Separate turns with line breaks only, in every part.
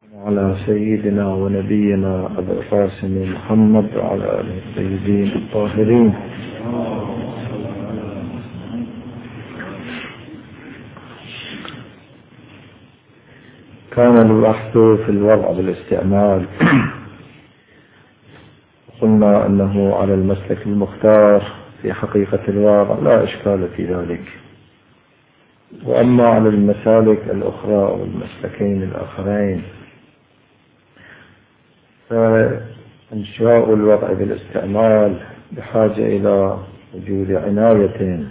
على سيدنا ونبينا أبي القاسم محمد وعلى آله الطيبين الطاهرين. كان البحث في الوضع بالاستعمال، قلنا أنه على المسلك المختار في حقيقة الوضع لا إشكال في ذلك، وأما على المسالك الأخرى أو المسلكين الآخرين فإنشاء الوضع بالاستعمال بحاجة إلى وجود عناية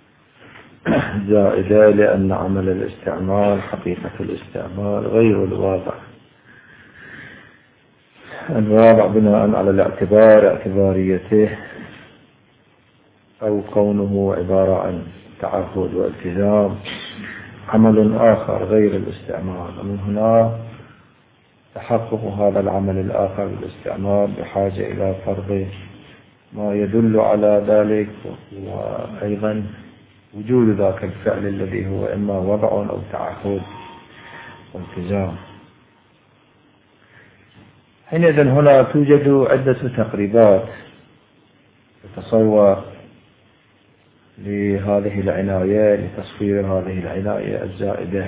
زائدة، لأن عمل الاستعمال حقيقة الاستعمال غير الواضع. الواضع بناء على الاعتبار اعتباريته أو كونه عبارة عن تعهد والتزام عمل آخر غير الاستعمال، ومن هنا تحقق هذا العمل الآخر بالاستعمال بحاجة إلى فرض ما يدل على ذلك، وأيضا وجود ذاك الفعل الذي هو إما وضع أو تعهد والتزام. حينئذ هنا توجد عدة تقريبات تتصور لهذه العناية، لتصوير هذه العناية الزائدة.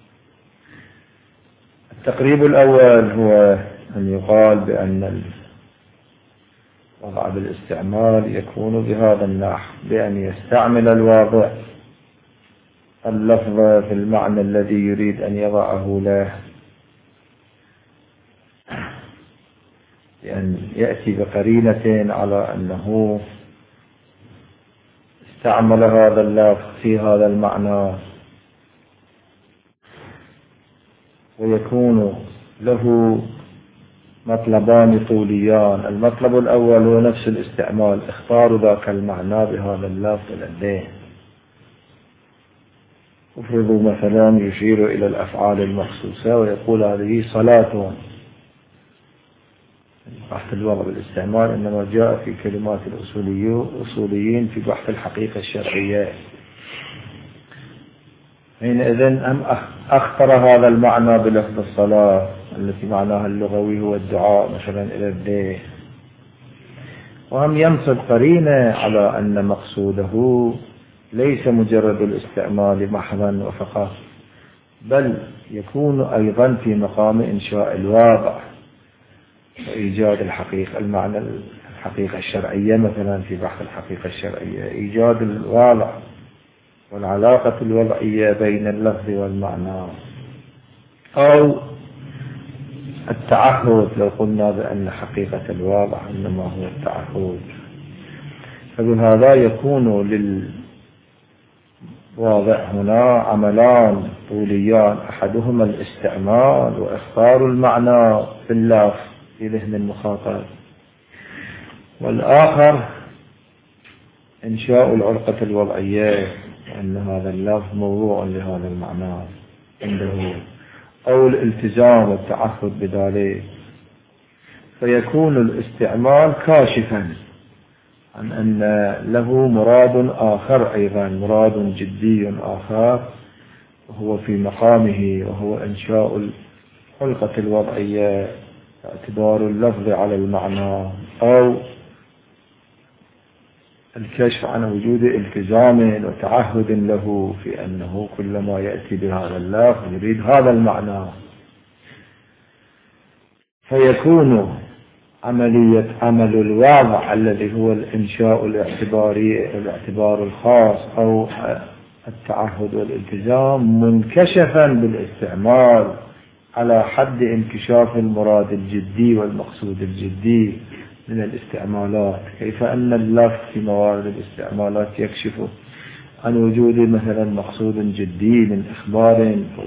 التقريب الأول هو أن يقال بأن الوضع بالاستعمال يكون بهذا النحو، بأن يستعمل الواضع اللفظ في المعنى الذي يريد أن يضعه له، بأن يأتي بقرينة على أنه استعمل هذا اللفظ في هذا المعنى، ويكون له مطلبان طوليان. المطلب الأول هو نفس الاستعمال، اختار ذاك المعنى بهذا اللفظ لديه. افرضوا مثلا يشير إلى الأفعال المخصوصة ويقول هذه صلاة. بحث الوضع بالاستعمال إنما جاء في كلمات الأصوليين في بحث الحقيقة الشرعية. حينئذ أم أخطر هذا المعنى بلفظ الصلاة التي معناها اللغوي هو الدعاء مثلا إلى الدين، وهم ينصب قرينة على أن مقصوده ليس مجرد الاستعمال محضا وفقط، بل يكون أيضا في مقام إنشاء الواقع وإيجاد الحقيقة، المعنى الحقيقة الشرعية مثلا في بحث الحقيقة الشرعية، إيجاد الواقع والعلاقة الوضعية بين اللفظ والمعنى، أو التعهد لو قلنا بأن حقيقة الواقع إنما هو التعهد. فبهذا يكون للواضع هنا عملان طوليان، أحدهما الاستعمال وإخبار المعنى في اللفظ في ذهن المخاطب، والآخر إنشاء العلاقة الوضعية، أن هذا اللفظ موضوع لهذا المعنى عنده، أو الالتزام والتعهد بذلك. فيكون الاستعمال كاشفا عن أن له مراد آخر أيضا، مراد جدي آخر وهو في مقامه، وهو إنشاء الحلقة الوضعية، اعتبار اللفظ على المعنى، أو الكشف عن وجود التزام وتعهد له في أنه كلما يأتي بهذا اللفظ يريد هذا المعنى. فيكون عمل الواضع الذي هو الإنشاء الاعتباري، الاعتبار الخاص أو التعهد والالتزام، منكشفا بالاستعمال على حد انكشاف المراد الجدي والمقصود الجدي من الاستعمالات. كيف أن اللفظ في موارد الاستعمالات يكشف عن وجود مثلا مقصود جدي من إخبار أو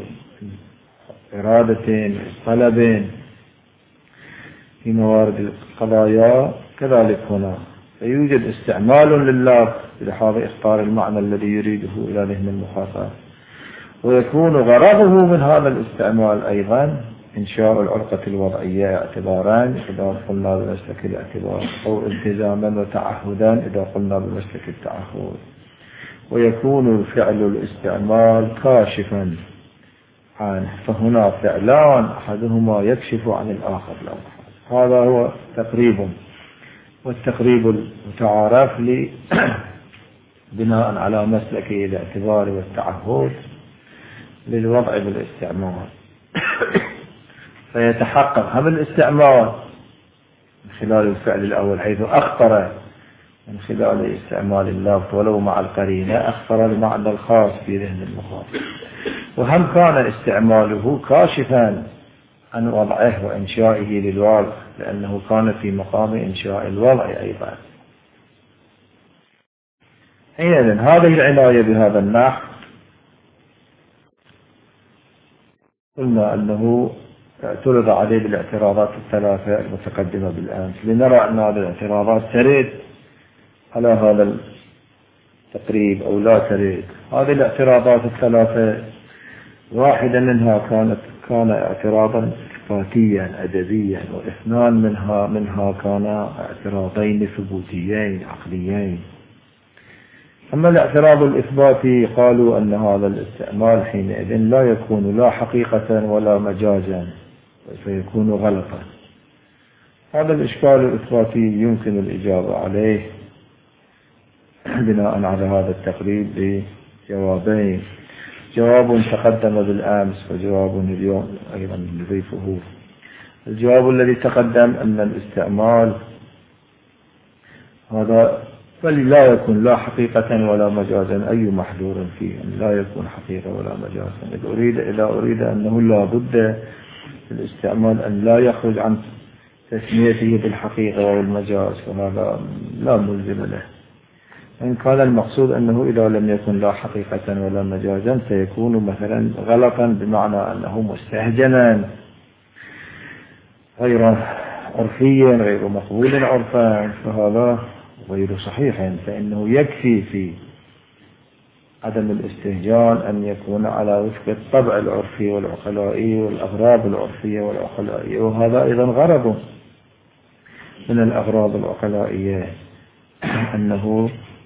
إرادة طلب في موارد القضايا، كذلك هنا فيوجد استعمال لللفظ بلحاظ إخبار المعنى الذي يريده إلى ذهن المخاطب، ويكون غرضه من هذا الاستعمال أيضا إنشاء العلاقة الوضعية اعتباران إذا قلنا بمسلك الاعتبار، أو التزاما وتعهدا إذا قلنا بمسلك التعهد. ويكون فعل الاستعمال كاشفا عنه، فهنا فعلان أحدهما يكشف عن الآخر. هذا هو تقريب، والتقريب المتعارف لي بناء على مسلك الاعتبار والتعهد للوضع بالاستعمال. فيتحقق هم الاستعمال من خلال الفعل الأول حيث أخطر من خلال استعمال اللفظ ولو مع القرينة، أخطر المعنى الخاص في ذهن المخاطب، وهم كان استعماله كاشفا عن وضعه وإنشائه للوضع، لأنه كان في مقام إنشاء الوضع أيضا. حينئذ هذه العناية بهذا النحو قلنا أنه اعترض عليه بالاعتراضات الثلاثة المتقدمة بالأمس، لنرى أن هذه الاعتراضات ترد على هذا التقريب أو لا ترد. هذه الاعتراضات الثلاثة واحدة منها كان اعتراضا إثباتيا أدبيا، واثنان منها كان اعتراضين ثبوتيين عقليين. أما الاعتراض الإثباتي قالوا أن هذا الاستعمال حينئذ لا يكون لا حقيقة ولا مجازا، فيكون غلطا. هذا الإشكال الإثباتي يمكن الإجابة عليه بناء على هذا التقريب بجوابين: جواب تقدم بالأمس وجواب اليوم أيضا نضيفه. الجواب الذي تقدم أن الاستعمال هذا بل لا يكون لا حقيقة ولا مجازا، أي محذور فيه أن لا يكون حقيقة ولا مجازا. إذا أريد أنه لا بد في الاستعمال أن لا يخرج عن تسميته بالحقيقة والمجاز، فهذا لا ملزم له. إن كان المقصود أنه إذا لم يكن لا حقيقة ولا مجازا سيكون مثلا غلطا، بمعنى أنه مستهجنا غير عرفيا غير مقبول عرفا، فهذا غير صحيح. فإنه يكفي في عدم الاستهجان أن يكون على وفق الطبع العرفي والعقلائي والأغراض العرفية والعقلائية، وهذا أيضا غرض من الأغراض العقلائية، أنه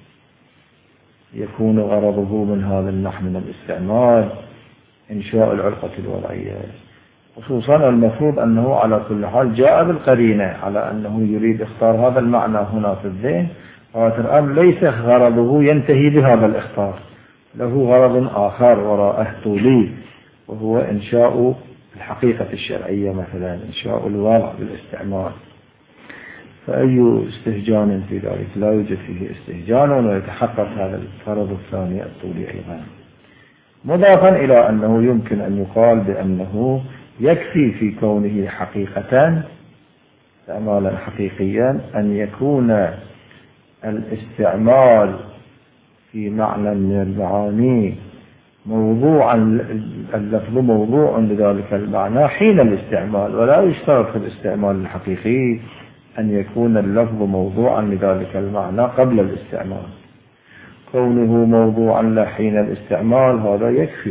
يكون غرضه من هذا النحو من الاستعمال إنشاء العلاقة الوضعية. خصوصا المفروض أنه على كل حال جاء بالقرينة على أنه يريد اختار هذا المعنى هنا في الذهن، والآن ليس غرضه ينتهي بهذا الاختار، له غرض آخر وراءه طولي، وهو إنشاء الحقيقة الشرعية، مثلا إنشاء الوضع بالاستعمال. فأي استهجان في ذلك؟ لا يوجد فيه استهجان، ويتحقق هذا الغرض الثاني الطولي أيضا. مضافا إلى أنه يمكن أن يقال بأنه يكفي في كونه حقيقة استعمالا حقيقيا أن يكون الاستعمال في معنى من المعاني موضوعا، اللفظ موضوع لذلك المعنى حين الاستعمال، ولا يشترط في الاستعمال الحقيقي أن يكون اللفظ موضوعا لذلك المعنى قبل الاستعمال. كونه موضوعا له حين الاستعمال هذا يكفي.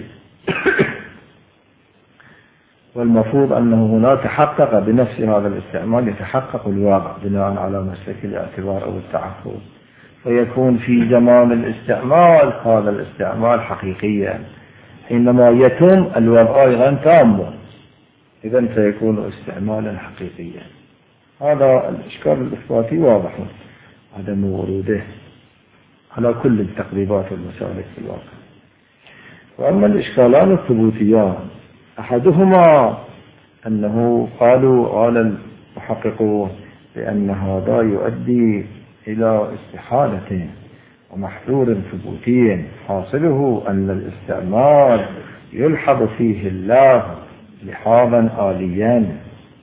والمفروض أنه هنا تحقق بنفس هذا الاستعمال يتحقق الواقع بناء على مسلك الاعتبار أو التعهد، فيكون في زمان الاستعمال هذا الاستعمال حقيقيا، حينما يتم الوضع أيضا تاما، إذن سيكون استعمالا حقيقيا. هذا الإشكال الإثباتي واضح عدم وروده على كل التقريبات والمسالك في الواقع. وأما الإشكالان الثبوتيان أحدهما أنه قال المحققون بأن هذا يؤدي إلى استحالة ومحذور ثبوتي، حاصله أن الاستعمال يلحظ فيه اللفظ لحاظا آليا،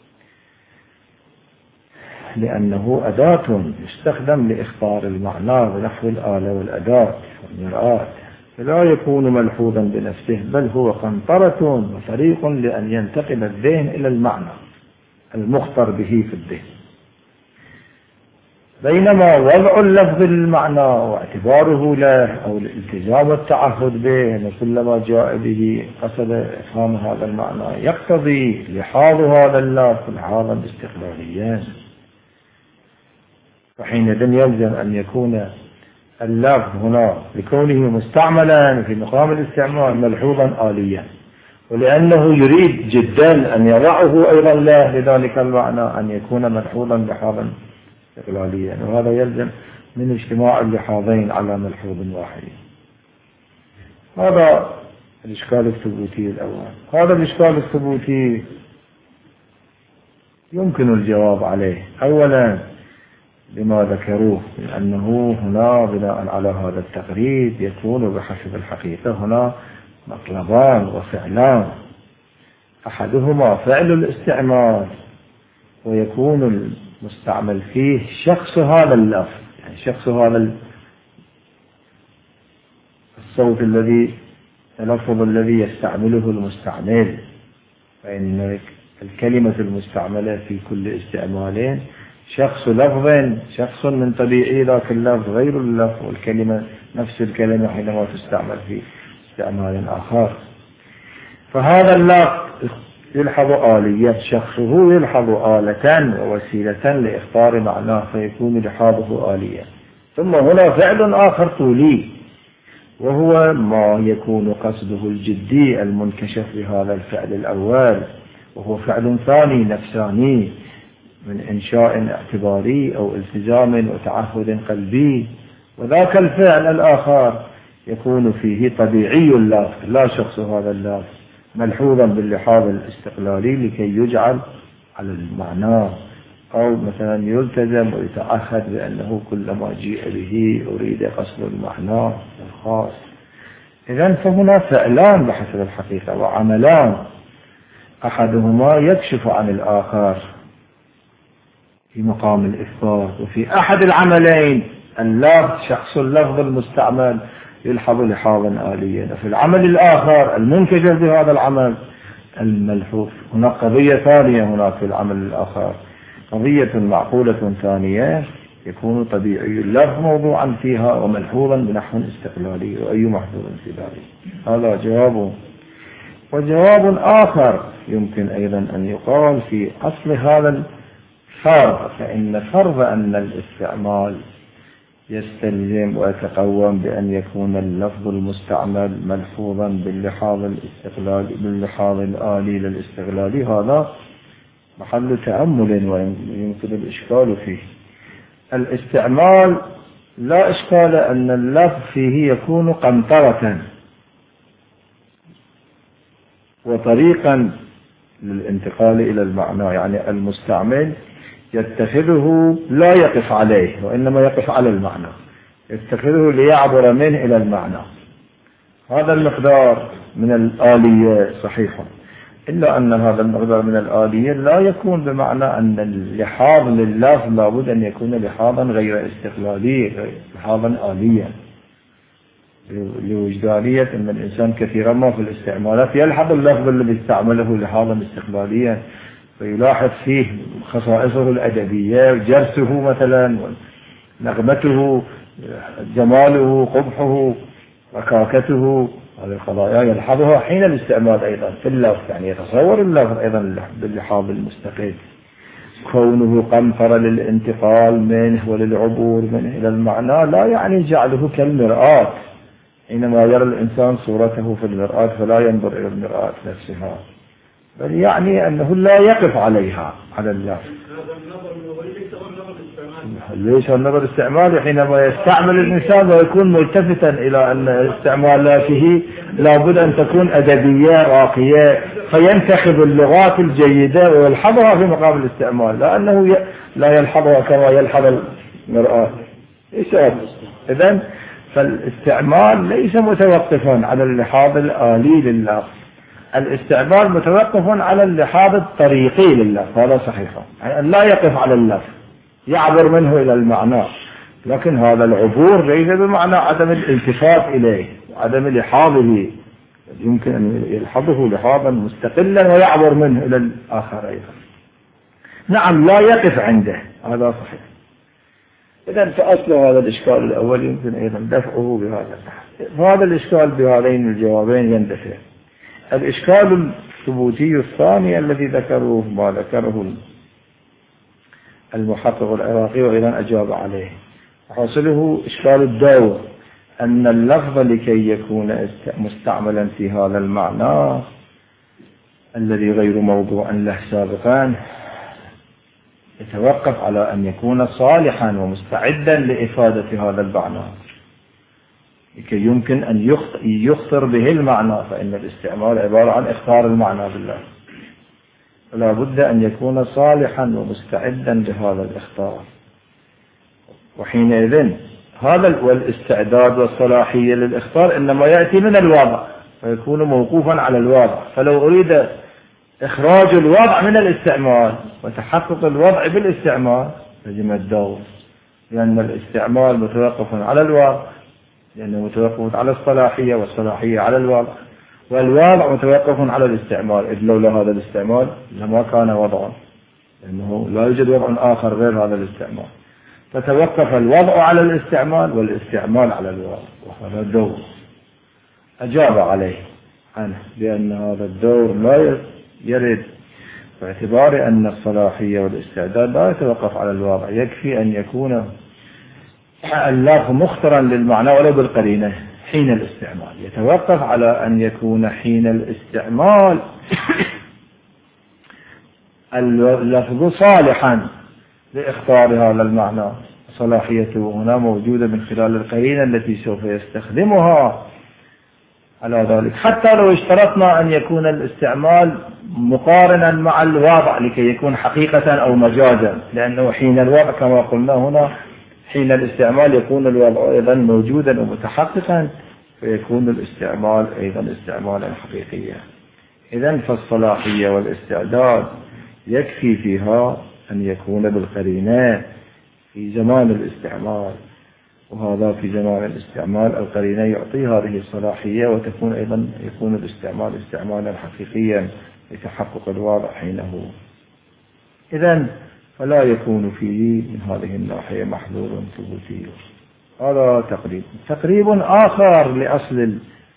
لأنه أداة يستخدم لإخبار المعنى ونحو الآلة والأداة والمرآة، فلا يكون ملحوظا بنفسه، بل هو قنطرة وطريق لأن ينتقل الذهن إلى المعنى المخطر به في الذهن. بينما وضع اللفظ للمعنى واعتباره له أو الالتزام والتعهد به كلما جاء به قصد إفهام هذا المعنى يقتضي لحاظ هذا اللفظ لحاظا استقلاليا، فحينئذ يلزم أن يكون اللفظ هنا لكونه مستعملا في مقام الاستعمال ملحوظا آليا، ولأنه يريد جدا أن يضعه أيضا له لذلك المعنى أن يكون ملحوظا لحاظا استقلاليا، وهذا يلزم من اجتماع اللحاظين على ملحوظ واحد. هذا الإشكال الثبوتي الأول. هذا الإشكال الثبوتي يمكن الجواب عليه أولا بما ذكروه، لأنه هنا بناء على هذا التقريب يكون بحسب الحقيقة هنا مطلبان وفعلان، أحدهما فعل الاستعمال ويكون المستعمل فيه شخص هذا اللفظ، يعني شخص هذا الصوت التلفظ الذي يستعمله المستعمل، فإن الكلمة المستعملة في كل استعمالين شخص لفظ، شخص من طبيعي ذاك اللفظ غير اللفظ، والكلمة نفس الكلمة حينما تستعمل في استعمال آخر. فهذا اللفظ يلحظ آلية، شخصه يلحظ آلة ووسيلة لإخبار معناه فيكون لحاظه آلية. ثم هنا فعل آخر طولي وهو ما يكون قصده الجدي المنكشف بهذا الفعل الأول، وهو فعل ثاني نفساني من إنشاء اعتباري أو التزام وتعهد قلبي، وذاك الفعل الآخر يكون فيه طبيعي اللفظ لا شخص هذا اللفظ ملحوظا باللحاظ الاستقلالي لكي يجعل على المعنى، أو مثلا يلتزم ويتعهد بأنه كلما جيء به أريد قصد المعنى الخاص. إذن فهنا فعلان بحسب الحقيقة وعملان، أحدهما يكشف عن الآخر في مقام الإثبات، وفي أحد العملين اللفظ شخص اللفظ المستعمل يلحظ لحاظا آليا، وفي العمل الآخر المنكشف بهذا العمل الملحوظ. هناك قضية ثانية هناك في العمل الآخر، قضية معقولة ثانية يكون طبيعي اللفظ موضوعا فيها وملحوظا بنحو استقلالي، وأي محظوظ في ذلك. هذا جواب. وجواب آخر يمكن أيضا أن يقال في أصل هذا الفرض، فإن فرض أن الاستعمال يستلزم ويتقوم بأن يكون اللفظ المستعمل ملحوظا باللحاظ الاستقلالي باللحاظ الآلي للاستقلالي، هذا محل تأمل ويمكن الإشكال فيه. الاستعمال لا إشكال أن اللفظ فيه يكون قنطرة وطريقا للانتقال إلى المعنى، يعني المستعمل يتخذه لا يقف عليه وإنما يقف على المعنى، يتخذه ليعبر منه إلى المعنى. هذا المقدار من الآلية صحيح، إلا أن هذا المقدار من الآلية لا يكون بمعنى أن اللحاظ لللفظ لابد أن يكون لحاظا غير استقلالي، لحاظا آليا، لوجدانية أن الإنسان كثيرا ما في الاستعمالات يلحظ اللفظ الذي استعمله لحاظا استقلاليا فيلاحظ فيه خصائصه الأدبية، جرسه مثلا، نغمته، جماله، قبحه، ركاكته، هذه القضايا يلحظها حين الاستعمال أيضا في اللفظ، يعني يتصور اللفظ أيضا باللحاظ المستقل. كونه قنطرة للانتقال منه وللعبور منه إلى المعنى لا يعني جعله كالمرآة، حينما يرى الإنسان صورته في المرآة فلا ينظر إلى المرآة نفسها، بل يعني أنه لا يقف عليها على اللفظ. ليس النظر الاستعمالي حينما يستعمل الإنسان ويكون ملتفتا إلى أن استعمالاته لابد أن تكون أدبية راقية، فينتخب اللغات الجيدة ويلحظها في مقام الاستعمال، لأنه لا يلحظها كما يلحظ المرآة. إذن فالاستعمال ليس متوقفا على اللحاظ الآلي لللفظ، الاستعمال متوقف على اللحاظ الطريقي لللفظ، هذا صحيح، يعني لا يقف على اللفظ يعبر منه إلى المعنى، لكن هذا العبور ليس بمعنى عدم الالتفات إليه وعدم لحاظه، يمكن أن يلحظه لحاظا مستقلا ويعبر منه إلى الآخر أيضا. نعم لا يقف عنده، هذا صحيح. إذن فأصل هذا الإشكال الأول يمكن أيضا دفعه بهذا النحو. فهذا الإشكال بهذين الجوابين يندفع. الإشكال الثبوتي الثاني الذي ذكروه ما ذكره المحقق العراقي وأيضا أجاب عليه، حاصله إشكال الدور أن اللفظ لكي يكون مستعملا في هذا المعنى الذي غير موضوع له سابقا يتوقف على أن يكون صالحا ومستعدا لإفادة هذا المعنى لكي يمكن أن يخطر به المعنى، فإن الاستعمال عبارة عن إخطار المعنى بالله، فلا بد أن يكون صالحا ومستعدا لهذا الإخطار. وحينئذ هذا والاستعداد والصلاحية للإخطار إنما يأتي من الوضع فيكون موقوفا على الوضع. فلو أريد إخراج الوضع من الاستعمال وتحقق الوضع بالاستعمال لازم الدور، لأن الاستعمال متوقف على الوضع، لأنه متوقف على الصلاحية والصلاحية على الوضع، والوضع متوقف على الاستعمال، إذ لولا هذا الاستعمال لما كان وضعا، لأنه لا يوجد وضع آخر غير هذا الاستعمال. فتوقف الوضع على الاستعمال والاستعمال على الوضع، وهذا الدور أجاب عليه عنه بأن هذا الدور لا يرد، باعتبار أن الصلاحية والاستعداد لا يتوقف على الوضع، يكفي أن يكون اللفظ مخترا للمعنى ولو بالقرينة حين الاستعمال. يتوقف على أن يكون حين الاستعمال اللفظ صالحا لإخطار هذا المعنى، صلاحيته هنا موجودة من خلال القرينة التي سوف يستخدمها على ذلك. حتى لو اشترطنا أن يكون الاستعمال مقارنا مع الوضع لكي يكون حقيقة أو مجازا، لأنه حين الوضع كما قلنا هنا حين الاستعمال يكون الوضع أيضا موجودا ومتحققا، فيكون الاستعمال أيضا استعمالا حقيقيا. إذن فالصلاحية والاستعداد يكفي فيها أن يكون بالقرينة في زمان الاستعمال، وهذا في زمان الاستعمال القرينة يعطي هذه الصلاحية، وتكون أيضا يكون الاستعمال استعمالا حقيقيا لتحقق الوضع حينه. إذن فلا يكون فيه من هذه الناحية محظور ثبوتي. هذا تقريب آخر لأصل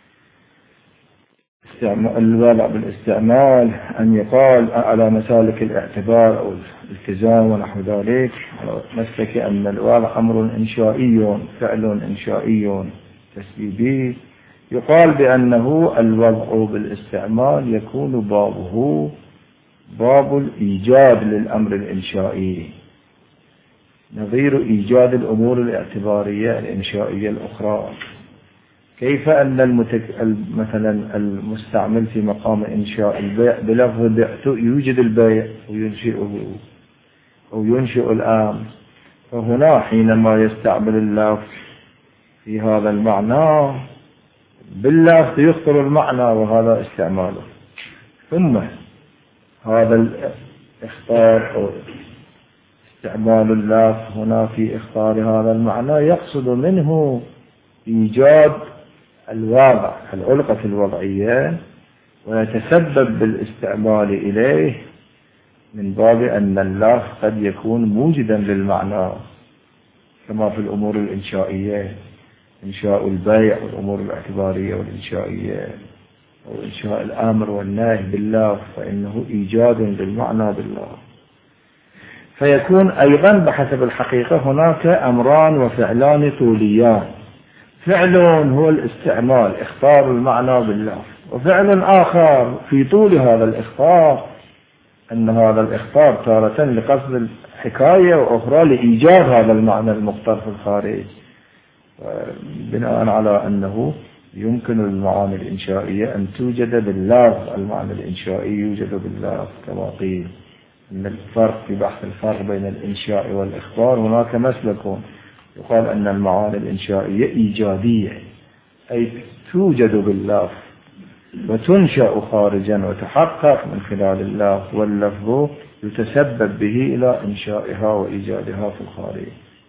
الوضع بالاستعمال، أن يقال على مسالك الاعتبار أو الالتزام ونحو ذلك، مسلك أن الوضع أمر إنشائي، فعل إنشائي تسبيبي، يقال بأنه الوضع بالاستعمال يكون بابه باب الإيجاد للأمر الإنشائي، نظير إيجاد الأمور الاعتبارية الإنشائية الأخرى. كيف أن مثلا المستعمل في مقام إنشاء البيع بلفظ بعت يوجد البيع وينشئه أو ينشئ الآن، فهنا حينما يستعمل اللفظ في هذا المعنى باللفظ يخطر المعنى وهذا استعماله. ثم هذا الإخطار أو استعمال اللفظ هنا في إخطار هذا المعنى يقصد منه إيجاد الوضع العلقة الوضعية، ويتسبب بالاستعمال إليه من باب أن اللفظ قد يكون موجدا للمعنى، كما في الأمور الإنشائية، إنشاء البيع والأمور الاعتبارية والإنشائية، أو إنشاء الأمر والنهي بالله، فإنه إيجاد للمعنى بالله. فيكون أيضا بحسب الحقيقة هناك أمران وفعلان طوليان، فعل هو الاستعمال إخطار المعنى بالله، وفعل آخر في طول هذا الإخطار أن هذا الإخطار تارة لقصد الحكاية وأخرى لإيجاد هذا المعنى المختار في الخارج، بناء على أنه يمكن المعاني الإنشائية أن توجد باللفظ، المعنى الإنشائي يوجد باللفظ كما قيل. أن الفرق في بحث الفرق بين الإنشاء والإخبار هناك مسلك، يقال أن المعاني الإنشائية إيجادية، أي توجد باللفظ وتنشأ خارجا وتحقق من خلال اللفظ، واللفظ يتسبب به إلى إنشائها وإيجادها في الخارج.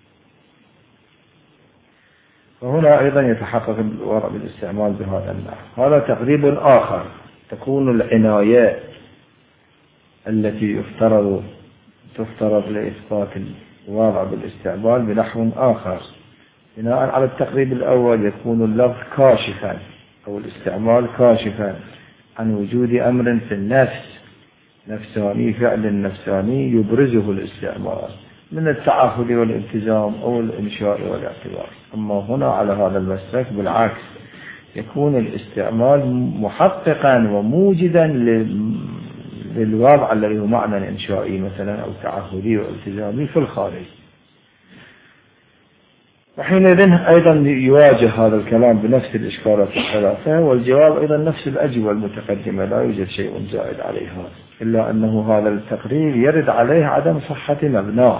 فهنا أيضا يتحقق الوضع بالاستعمال بهذا النحو. هذا تقريب آخر. تكون العناية التي تفترض لإثبات الوضع بالاستعمال بنحو آخر. بناء على التقريب الأول يكون اللفظ كاشفا أو الاستعمال كاشفا عن وجود أمر في النفس نفساني، فعل نفساني يبرزه الاستعمال من التعهد والالتزام أو الإنشاء والاعتبار. أما هنا على هذا المسلك بالعكس، يكون الاستعمال محققا وموجدا للوضع الذي هو معنى إنشائي مثلا أو تعهدي والتزامي في الخارج. وحينئذ أيضا يواجه هذا الكلام بنفس الإشكالات الثلاثة، والجواب أيضا نفس الأجوبة المتقدمة، لا يوجد شيء زائد عليها، إلا أنه هذا التقرير يرد عليه عدم صحة مبناه،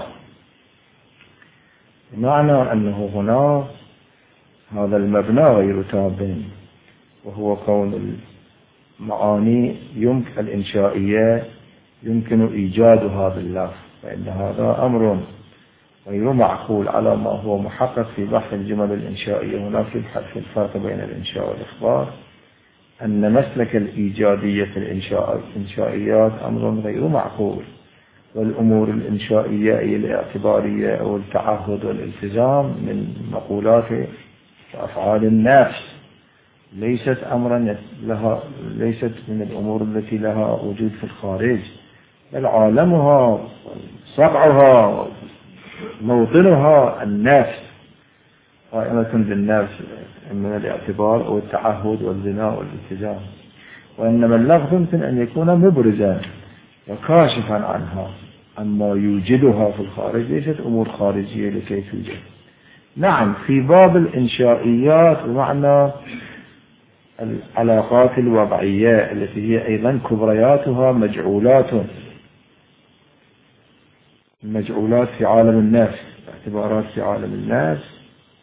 بمعنى أنه هنا هذا المبنى غير تام، وهو كون المعاني يمكن الإنشائية يمكن إيجادها باللفظ، فإن هذا أمر غير معقول على ما هو محقق في بحث الجمل الإنشائية. هناك في الفرق بين الإنشاء والإخبار أن مسلك الإيجادية في الإنشائيات أمر غير معقول، والأمور الإنشائية أي الاعتبارية أو التعهد والالتزام من مقولات وأفعال النفس، ليست من الأمور التي لها وجود في الخارج، بل عالمها صقعها موطنها النفس، قائمة بالنفس من الاعتبار أو التعهد والبناء والالتزام. وإنما اللفظ يمكن أن يكون مبرزا وكاشفا عنها، أما يوجدها في الخارج ليست أمور خارجية لكي توجد. نعم، في باب الإنشائيات بمعنى العلاقات الوضعية التي هي أيضا كبرياتها مجعولات في عالم النفس، اعتبارات في عالم النفس،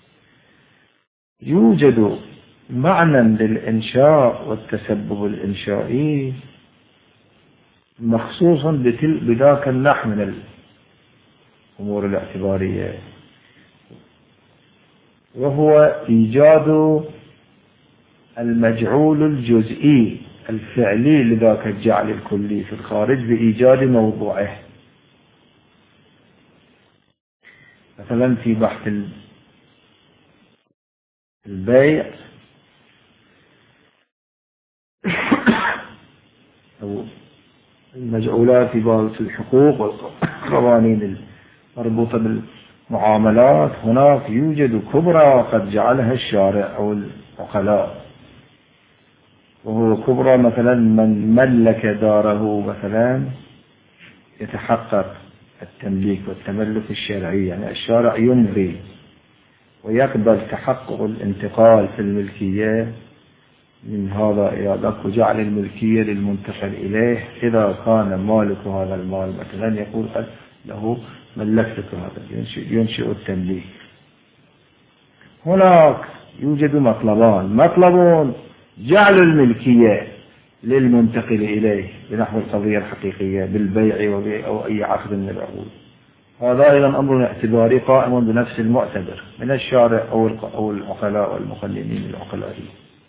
يوجد معنى للإنشاء والتسبب الإنشائي مخصوصا بذاك النحو من الأمور الاعتبارية، وهو إيجاد المجعول الجزئي الفعلي لذاك الجعل الكلي في الخارج بإيجاد موضوعه. مثلا في بحث البيع أو المجعولات في باب الحقوق والقوانين المربوطة بالمعاملات، هناك يوجد كبرى قد جعلها الشارع أو العقلاء، وهو كبرى مثلا من ملك داره مثلا يتحقق التمليك والتملك الشرعي، يعني الشارع يمضي ويقبل تحقق الانتقال في الملكية من هذا إلى ذاك، وجعل الملكية للمنتقل إليه إذا كان مالك هذا المال مثلا يقول له ملكتك هذا، ينشئ التمليك. هناك يوجد مطلبان: مطلب جعل الملكية للمنتقل إليه بنحو القضية الحقيقية بالبيع أو أي عقد من العقود، هذا أيضا أمر اعتباري قائم بنفس المعتبر من الشارع أو العقلاء والمقننين العقلائيين.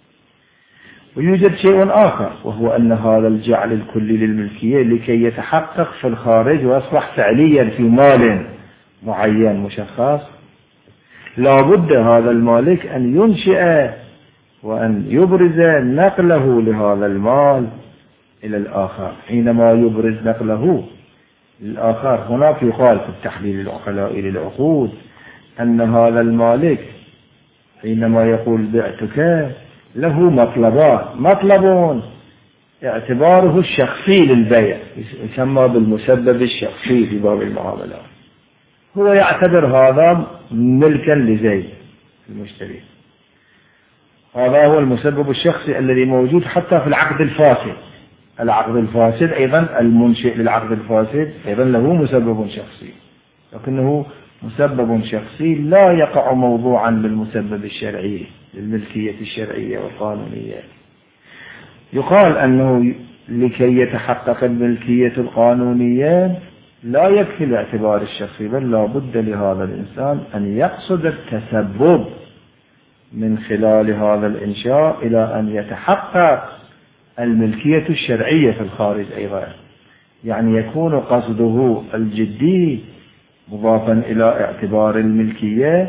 ويوجد شيء آخر، وهو أن هذا الجعل الكلي للملكية لكي يتحقق في الخارج ويصبح فعليا في مال معين مشخص، لا بد هذا المالك أن ينشئ وأن يبرز نقله لهذا المال إلى الآخر. حينما يبرز نقله للآخر، هناك يقال في التحليل العقلائي للعقود أن هذا المالك حينما يقول بعتك له مطلبان: مطلب اعتباره الشخصي للبيع يسمى بالمسبب الشخصي في باب المعاملات، هو يعتبر هذا ملكا لزيد المشتري، هذا هو المسبب الشخصي الذي موجود حتى في العقد الفاسد. العقد الفاسد أيضا المنشئ للعقد الفاسد أيضا له مسبب شخصي، لكنه مسبب شخصي لا يقع موضوعا بالمسبب الشرعي للملكية الشرعية والقانونية. يقال أنه لكي يتحقق الملكية القانونية لا يكفي الاعتبار الشخصي، بل لا بد لهذا الإنسان أن يقصد التسبب من خلال هذا الإنشاء إلى أن يتحقق الملكية الشرعية في الخارج أيضا، يعني يكون قصده الجدي مضافا إلى اعتبار الملكية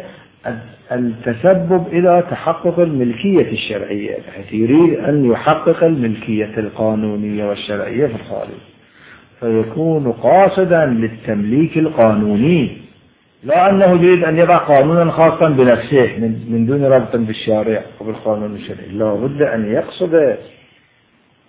التسبب إلى تحقق الملكية الشرعية، بحيث يريد أن يحقق الملكية القانونية والشرعية في الخارج، فيكون قاصدا للتمليك القانوني، لا أنه يريد أن يضع قانونا خاصا بنفسه من دون ربط بالشارع وبالقانون الشرعي. لا بد أن يقصد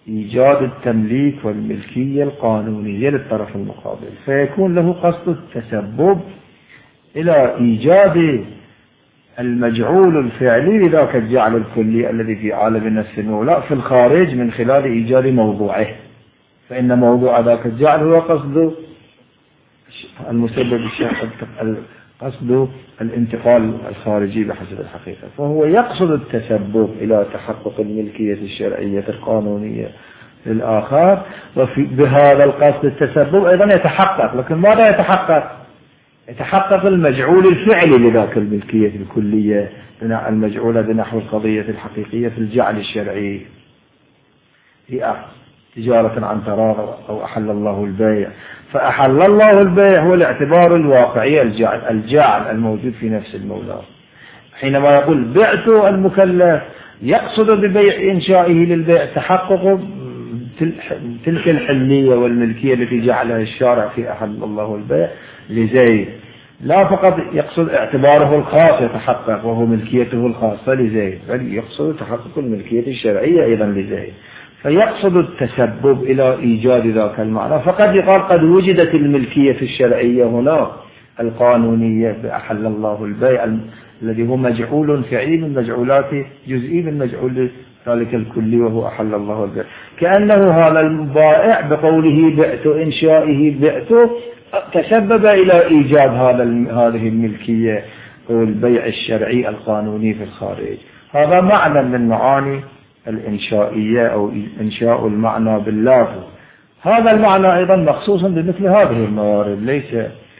إيجاد التمليك والملكية القانونية للطرف المقابل، فيكون له قصد التسبب إلى إيجاد المجعول الفعلي لذاك الجعل الكلي الذي في عالم النفس المولى في الخارج من خلال إيجاد موضوعه، فإن موضوع ذاك الجعل هو قصد المسبب قصد الانتقال الخارجي بحسب الحقيقة، فهو يقصد التسبب إلى تحقق الملكية الشرعية القانونية للآخر، وبهذا القصد التسبب أيضا يتحقق، لكن ماذا يتحقق؟ يتحقق المجعول الفعلي لذاك الملكية الكلية المجعولة بنحو القضية الحقيقية في الجعل الشرعي في تجارة عن تراض أو أحل الله البيع، فأحل الله البيع هو الاعتبار الواقعي الجعل الموجود في نفس المولى. حينما يقول بعت المكلف يقصد ببيع إنشائه للبيع تحقق تلك الحلية والملكية التي جعلها الشارع في أحل الله البيع لزيد، لا فقط يقصد اعتباره الخاص يتحقق وهو ملكيته الخاصة لزيد، بل يقصد تحقق الملكية الشرعية أيضا لزيد، فيقصد التسبب إلى إيجاد ذاك المعنى. فقد يقال قد وجدت الملكية الشرعية هنا القانونية بأحل الله البيع الذي هو مجعول فعلي من مجعولات جزئي من مجعول ذلك الكلي وهو أحل الله البيع، كأنه هذا البائع بقوله بعت إنشائه بعت تسبب إلى إيجاد هذه الملكية أو البيع الشرعي القانوني في الخارج. هذا معنى من معاني الإنشائية أو إنشاء المعنى باللافظ. هذا المعنى أيضا مخصوص بمثل هذه الموارد، ليس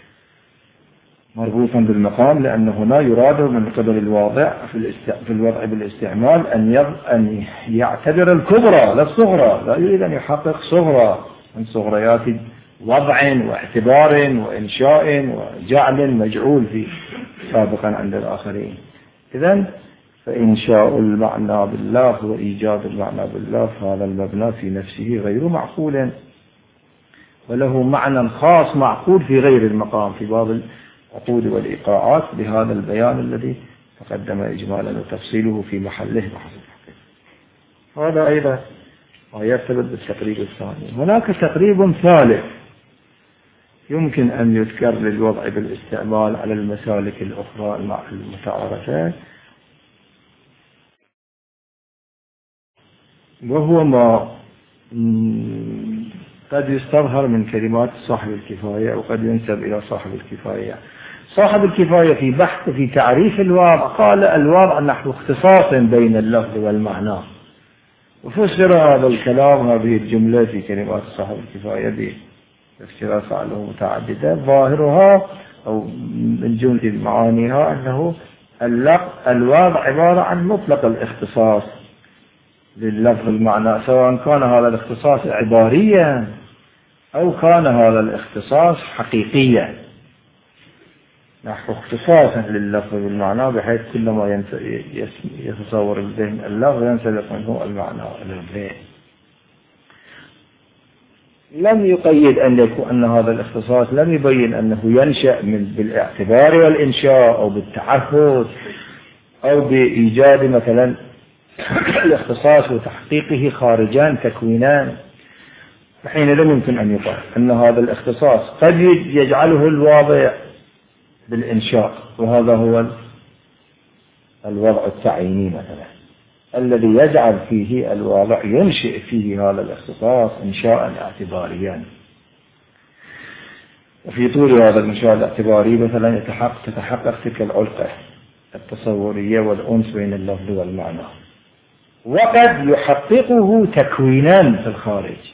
مربوطا بالمقام، لأن هنا يراد من قبل الواضع في الوضع بالاستعمال أن يعتبر الكبرى لا الصغرى، لا يريد أن يحقق صغرى من صغريات وضع واعتبار وإنشاء وجعل مجعول في سابقا عند الآخرين. إذن فإنشاء المعنى باللفظ وإيجاد المعنى باللفظ هذا المبنى في نفسه غير معقول، وله معنى خاص معقول في غير المقام في بعض العقود والإيقاعات بهذا البيان الذي تقدم إجمالا وتفصيله في محله بحسب الحقيقة. هذا أيضا ما يرتبط بالتقريب الثاني. هناك تقريب ثالث يمكن أن يذكر للوضع بالاستعمال على المسالك الأخرى المتعارفة، وهو ما قد يستظهر من كلمات صاحب الكفاية وقد ينسب إلى صاحب الكفاية. صاحب الكفاية في بحث في تعريف الوضع قال الوضع نحو اختصاص بين اللفظ والمعنى، وفسر هذا الكلام هذه الجملة في كلمات صاحب الكفاية باختلاف له متعددة ظاهرها أو من جملة معانيها أنه الوضع عبارة عن مطلق الاختصاص لللفظ المعنى، سواء كان هذا الاختصاص عباريا أو كان هذا الاختصاص حقيقيا، نحو اختصاصا لللفظ بالمعنى بحيث كلما يتصور الذهن اللفظ ينسلق منه المعنى الذهن. لم يقيد أن هذا الاختصاص لم يبين أنه ينشأ بالاعتبار والإنشاء أو بالتعهد أو بإيجاد مثلا الاختصاص وتحقيقه خارجان تكوينان، فحينئذ يمكن أن يقال أن هذا الاختصاص قد يجعله الواضع بالإنشاء، وهذا هو الوضع التعييني مثلا الذي يجعل فيه الواضع ينشئ فيه هذا الاختصاص إنشاء اعتباريا، وفي طول هذا الإنشاء الاعتباري مثلا تتحقق تلك العلاقة التصورية والأنس بين اللفظ والمعنى، وقد يحققه تكوينا في الخارج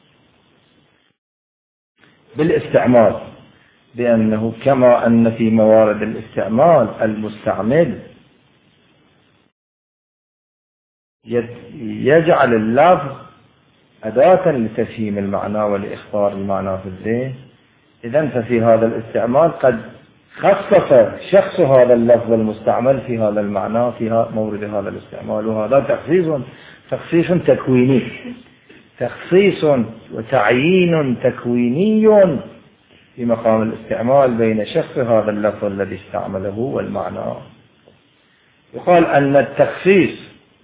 بالاستعمال، بأنه كما أن في موارد الاستعمال المستعمل يجعل اللفظ أداة لتفهيم المعنى ولإخبار المعنى في الذهن، إذن ففي هذا الاستعمال قد خصص شخص هذا اللفظ المستعمل في هذا المعنى في مورد هذا الاستعمال، وهذا تخصيص تكويني، تخصيص وتعيين تكويني في مقام الاستعمال بين شخص هذا اللفظ الذي استعمله والمعنى. يقال أن التخصيص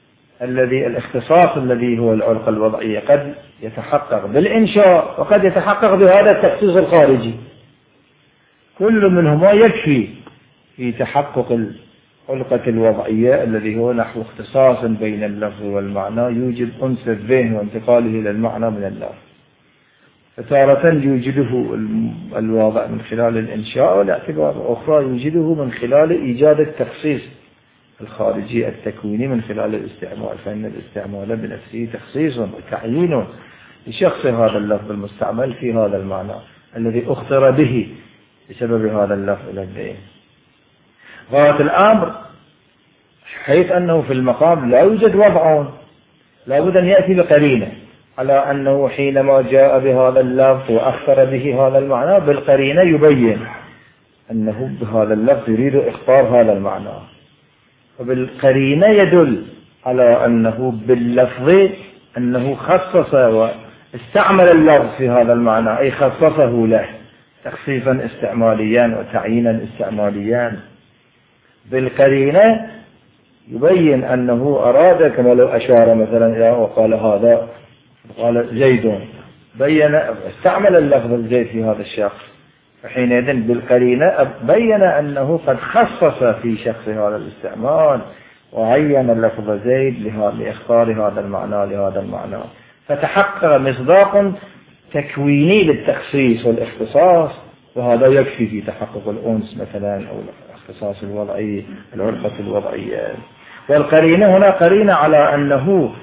الاختصاص الذي هو العرق الوضعية قد يتحقق بالإنشاء وقد يتحقق بهذا التخصيص الخارجي، كل منهما يكفي في تحقق العلقة الوضعية الذي هو نحو اختصاص بين اللفظ والمعنى يوجب أنس الذهن وانتقاله إلى المعنى من اللفظ. فتارة يوجده الواضع من خلال الإنشاء، والاعتبار أخرى يوجده من خلال إيجاد التخصيص الخارجي التكويني من خلال الاستعمال، فإن الاستعمال بنفسه تخصيص وتعيين لشخص هذا اللفظ المستعمل في هذا المعنى الذي أخطر به بسبب هذا اللفظ إلى الذهن. غاية الأمر حيث أنه في المقام لا يوجد وضع، لا بد أن يأتي بقرينة على أنه حينما جاء بهذا اللفظ وأخطر به هذا المعنى بالقرينة يبين أنه بهذا اللفظ يريد إخطار هذا المعنى، وبالقرينة يدل على أنه باللفظ أنه خصص واستعمل اللفظ في هذا المعنى، أي خصصه له تخصيصا استعماليا وتعيينا استعماليا. بالقرينة يبين أنه أراد، كما لو أشار مثلا إلى وقال هذا قال زيد، بين استعمل اللفظ الزيد في هذا الشخص، فحينئذ بالقرينة بين أنه قد خصص في شخص هذا الاستعمال وعين اللفظ زيد لإخطار هذا المعنى لهذا المعنى، فتحقق مصداق تكويني للتخصيص والاختصاص، وهذا يكفي في تحقق الأنس مثلا أو الاختصاص الوضعي العرقة الوضعية. والقرينة هنا قرينة على أنه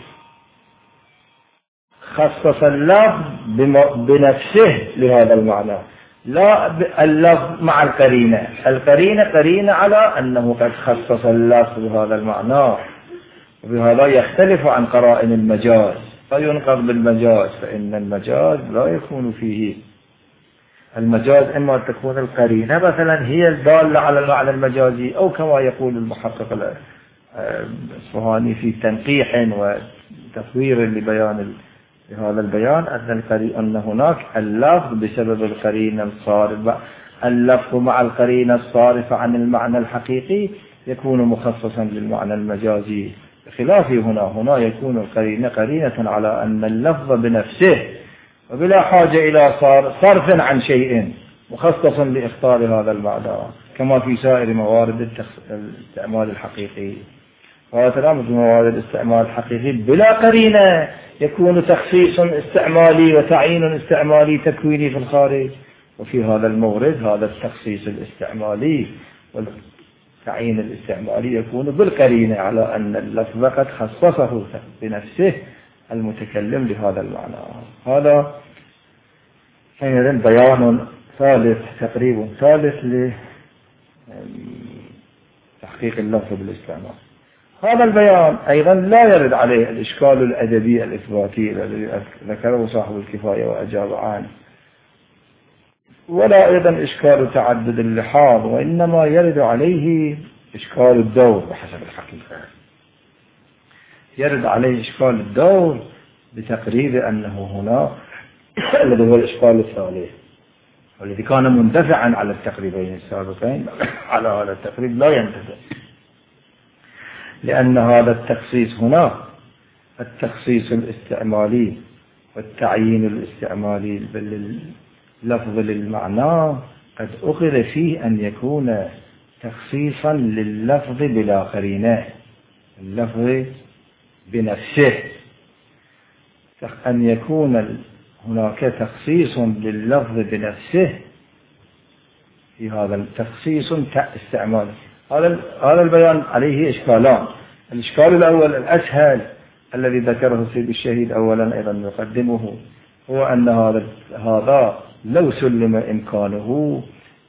خصص اللفظ بنفسه لهذا المعنى، لا اللفظ مع القرينة. القرينة قرينة على أنه قد خصص اللفظ بهذا المعنى، وبهذا يختلف عن قرائن المجاز، فينقض بالمجاز، فإن المجاز لا يكون فيه المجاز إما تكون القرينة مثلا هي الدالة على المعنى المجازي، أو كما يقول المحقق الأصفهاني في تنقيح وتطوير لبيان هذا البيان أن هناك اللفظ بسبب القرينة الصارفة، اللفظ مع القرينة الصارفة عن المعنى الحقيقي يكون مخصصا للمعنى المجازي، بخلاف هنا يكون القرينة قرينة على أن اللفظ بنفسه وبلا حاجة إلى صرف عن شيء مخصصا لإخطار هذا المعنى، كما في سائر موارد الاستعمال الحقيقي. وهذا الأمر في موارد الاستعمال الحقيقي بلا قرينة يكون تخصيص استعمالي وتعيين استعمالي تكويني في الخارج، وفي هذا المورد هذا التخصيص الاستعمالي والتعيين الاستعمالي يكون بالقرينة على أن اللفظ قد خصصه بنفسه المتكلم لهذا المعنى. هذا حينئذ بيان ثالث تقريب ثالث لتحقيق اللفظ بالاستعمال. هذا البيان أيضا لا يرد عليه الإشكال الأدبي الإثباتي الذي ذكره صاحب الكفاية وأجاب عنه، ولا أيضا إشكال تعدد اللحاظ، وإنما يرد عليه إشكال الدور بحسب الحقيقة. يرد عليه إشكال الدور بتقريب أنه هنا الذي هو الإشكال الثالث والذي كان مندفعا على التقريبين السابقين، على هذا التقريب لا يندفع، لأن هذا التخصيص هنا التخصيص الاستعمالي والتعيين الاستعمالي باللفظ للمعنى قد أخذ فيه أن يكون تخصيصا لللفظ بلا قرينة، اللفظ بنفسه، أن يكون هناك تخصيص لللفظ بنفسه في هذا التخصيص استعمالي. هذا البيان عليه إشكالان. الإشكال الأول الأسهل الذي ذكره السيد الشهيد أولا أيضا يقدمه هو أن هذا لو سلم إمكانه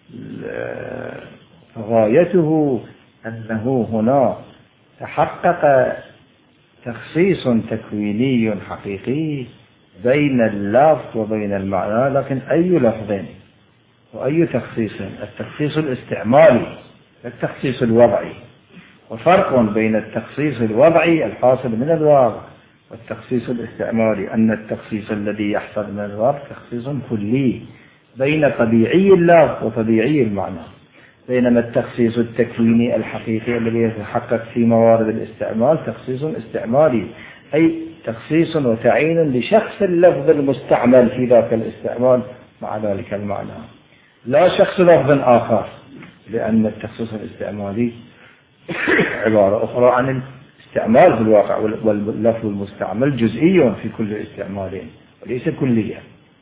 غايته أنه هنا تحقق تخصيص تكويني حقيقي بين اللفظ وبين المعنى، لكن أي لفظ وأي تخصيص، التخصيص الاستعمالي التخصيص الوضعي، وفرق بين التخصيص الوضعي الحاصل من الواقع والتخصيص الاستعمالي، أن التخصيص الذي يحصل من الواقع تخصيص كلي بين طبيعي اللفظ وطبيعي المعنى، بينما التخصيص التكويني الحقيقي الذي يتحقق في موارد الاستعمال تخصيص استعمالي، أي تخصيص وتعيين لشخص اللفظ المستعمل في ذاك الاستعمال مع ذلك المعنى، لا شخص لفظ آخر، لأن التخصيص الاستعمالي عبارة أخرى عن الاستعمال في الواقع، واللفظ المستعمل جزئي في كل استعمال وليس كليا.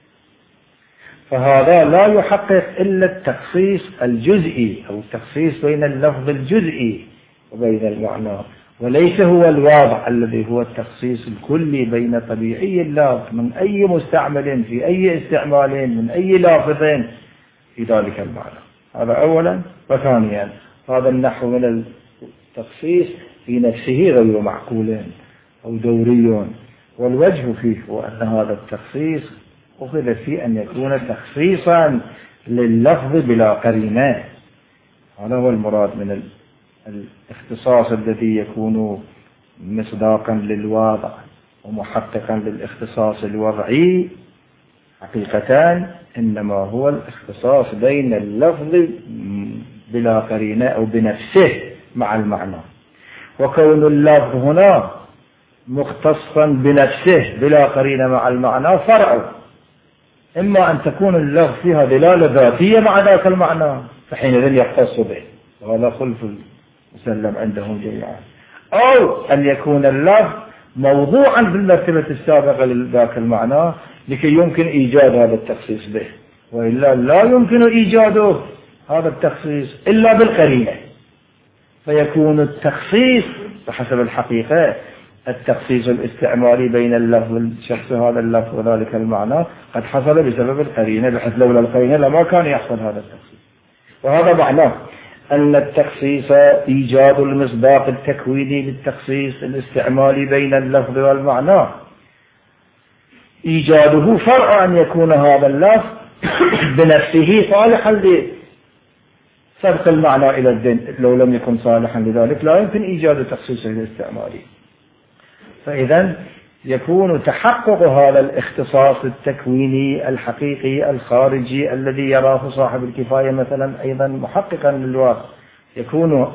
فهذا لا يحقق إلا التخصيص الجزئي أو التخصيص بين اللفظ الجزئي وبين المعنى، وليس هو الواضح الذي هو التخصيص الكلي بين طبيعي اللفظ من أي مستعمل في أي استعمال من أي لافظ في ذلك المعنى. هذا أولا. وثانيا هذا النحو من التخصيص في نفسه غير معقول أو دوري، والوجه فيه هو أن هذا التخصيص أخذ فيه أن يكون تخصيصا لللفظ بلا قرينة. هذا هو المراد من الاختصاص الذي يكون مصداقا للواضع ومحققا للاختصاص الوضعي. حقيقة إنما هو الاختصاص بين اللفظ بلا قرينة أو بنفسه مع المعنى، وكون اللفظ هنا مختصا بنفسه بلا قرينة مع المعنى فرع، إما أن تكون اللفظ فيها دلالة ذاتية مع ذاك المعنى فحينئذ يختص به، وهذا خلف مسلم عندهم جميعا، أو أن يكون اللفظ موضوعا في المرتبة السابقة لذاك المعنى لكي يمكن إيجاد هذا التخصيص به، وإلا لا يمكن إيجاده هذا التخصيص إلا بالقرينة. فيكون التخصيص بحسب الحقيقة التخصيص الاستعمالي بين اللفظ الشخص هذا اللفظ وذلك المعنى قد حصل بسبب القرينة، بحيث لولا القرينة لما كان يحصل هذا التخصيص. وهذا معناه أن التخصيص إيجاد المصداق التكويني للتخصيص الاستعمالي بين اللفظ والمعنى، إيجاده فرع أن يكون هذا اللفظ بنفسه صالحا لسبق المعنى إلى الذهن، لو لم يكن صالحا لذلك لا يمكن إيجاد تخصيصه الاستعمالي. فإذا يكون تحقق هذا الاختصاص التكويني الحقيقي الخارجي الذي يراه صاحب الكفاية مثلا أيضا محققا للواقع، يكون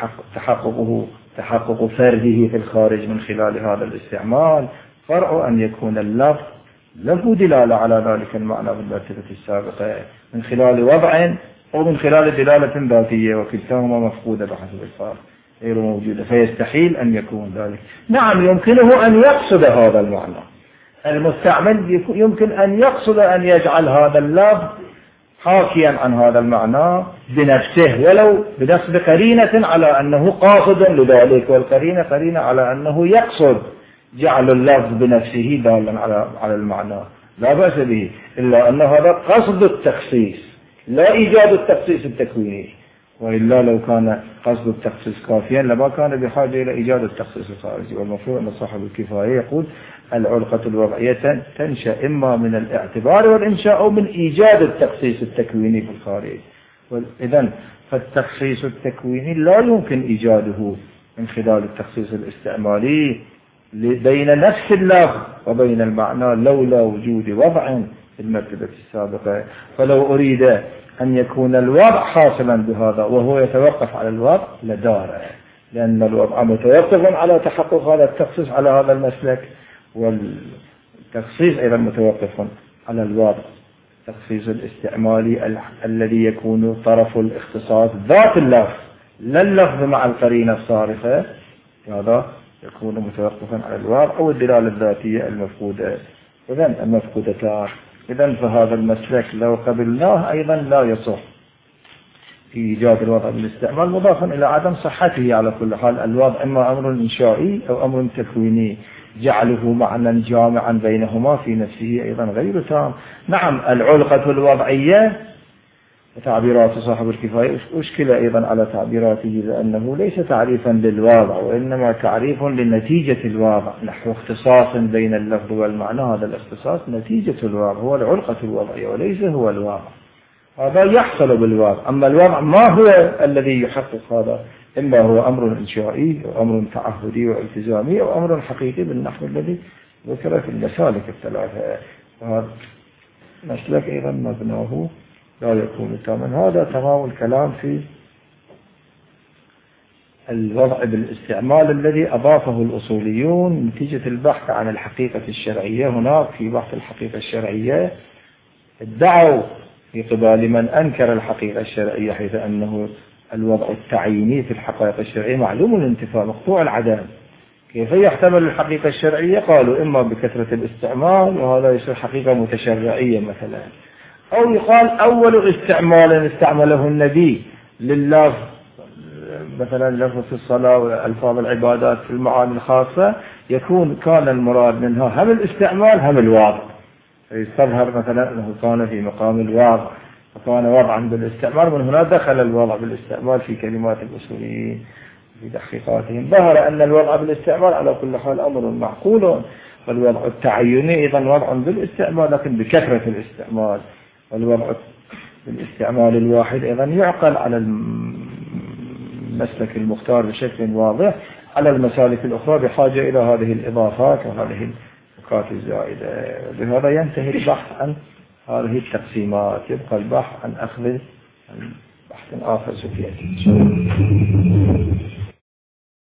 تحقق فرده في الخارج من خلال هذا الاستعمال فرع أن يكون اللفظ له دلالة على ذلك المعنى بالمرتبة السابقة من خلال وضع أو من خلال دلالة ذاتية، وكلتاهما مفقودة بحسب الفارق غير موجودة، فيستحيل أن يكون ذلك. نعم يمكنه أن يقصد هذا المعنى، المستعمل يمكن أن يقصد أن يجعل هذا اللفظ حاكيا عن هذا المعنى بنفسه ولو بنسب قرينة على أنه قاصد لذلك، والقرينة قرينة على أنه يقصد جعل اللفظ بنفسه دالا على المعنى، لا بأس به، إلا أن هذا قصد التخصيص لا إيجاد التخصيص التكويني، وإلا لو كان قصد التخصيص كافيا لما كان بحاجة إلى إيجاد التخصيص الخارجي. والمفروض أن صاحب الكفاية يقول العلقة الوضعية تنشأ إما من الاعتبار والإنشاء أو من إيجاد التخصيص التكويني في الخارج. إذن فالتخصيص التكويني لا يمكن إيجاده من خلال التخصيص الاستعمالي بين نفس اللفظ وبين المعنى لولا وجود وضع في المرتبة السابقة. فلو أريد أن يكون الوضع حاصلا بهذا وهو يتوقف على الوضع لدار، لأن الوضع متوقف على تحقق هذا التخصيص على هذا المسلك، والتخصيص أيضا متوقف على الوضع التخصيص الاستعمالي الذي يكون طرف الاختصاص ذات اللفظ لا اللفظ مع القرينة الصارفة، هذا يكون متوقفا على الوضع أو الدلالة الذاتية المفقودة. إذن المفقودتان. إذن فهذا المسلك لو قبلناه أيضا لا يصح في إيجاد الوضع بالاستعمال، مضافا إلى عدم صحته. على كل حال الوضع إما أمر إنشائي أو أمر تكويني، جعله معنى جامعا بينهما في نفسه أيضا غير تام. نعم العلقة الوضعية وتعبيرات صاحب الكفاية أشكل أيضا على تعبيراته، لأنه ليس تعريفا للواضع وإنما تعريف لنتيجة الواضع، نحو اختصاص بين اللفظ والمعنى. هذا الاختصاص نتيجة الواضع، هو العلقة الوضعية وليس هو الواضع. هذا يحصل بالواضع، أما الواضع ما هو الذي يحقق هذا، إما هو أمر إنشائي أو أمر تعهدي والتزامي أو أمر حقيقي بالنحو الذي ذكر في المسالك الثلاثة. وهذا مسلك أيضا مبناه لا يكون تاما. هذا تمام الكلام في الوضع بالاستعمال الذي أضافه الأصوليون نتيجة البحث عن الحقيقة الشرعية. هناك في بحث الحقيقة الشرعية ادعوا في قبال من أنكر الحقيقة الشرعية، حيث أنه الوضع التعييني في الحقائق الشرعية معلوم الانتفاء مقطوع العدم. كيف يحتمل الحقيقة الشرعية؟ قالوا إما بكثرة الاستعمال وهذا يصير حقيقة متشرعية مثلا، أو يقال أول استعمال استعمله النبي لللفظ مثلا لفظ الصلاة والألفاظ العبادات في المعاني الخاصة يكون كان المراد منها هم الاستعمال هم الوضع، فيستظهر مثلا أنه كان في مقام الوضع فكان وضعا بالاستعمال، من هنا دخل الوضع بالاستعمال في كلمات الأصوليين في تحقيقاتهم. ظهر أن الوضع بالاستعمال على كل حال أمر معقول، والوضع التعيني أيضا وضع بالاستعمال لكن بكثرة الاستعمال، والوضع بالاستعمال الواحد أيضا يعقل على المسلك المختار بشكل واضح، على المسالك الأخرى بحاجة إلى هذه الإضافات وهذه النقاط الزائدة. بهذا ينتهي البحث عن هذه التقسيمات، يبقى البحث عن أخذ بحث آخر سفيان.